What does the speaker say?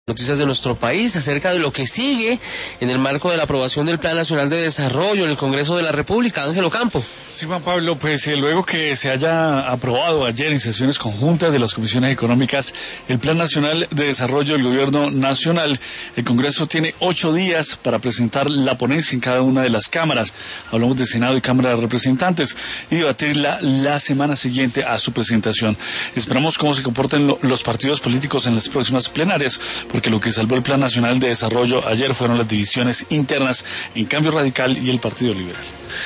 Noticias de nuestro país acerca de lo que sigue en el marco de la aprobación del Plan Nacional de Desarrollo en el Congreso de la República. Ángel Ocampo. Sí, Juan Pablo, pues luego que se haya aprobado ayer en sesiones conjuntas de las comisiones económicas el Plan Nacional de Desarrollo del Gobierno Nacional, el Congreso tiene 8 días para presentar la ponencia en cada una de las cámaras. Hablamos de Senado y Cámara de Representantes y debatirla la semana siguiente a su presentación. Esperamos cómo se comporten los partidos políticos en las próximas plenarias, porque lo que salvó el Plan Nacional de Desarrollo ayer fueron las divisiones internas en Cambio Radical y el Partido Liberal.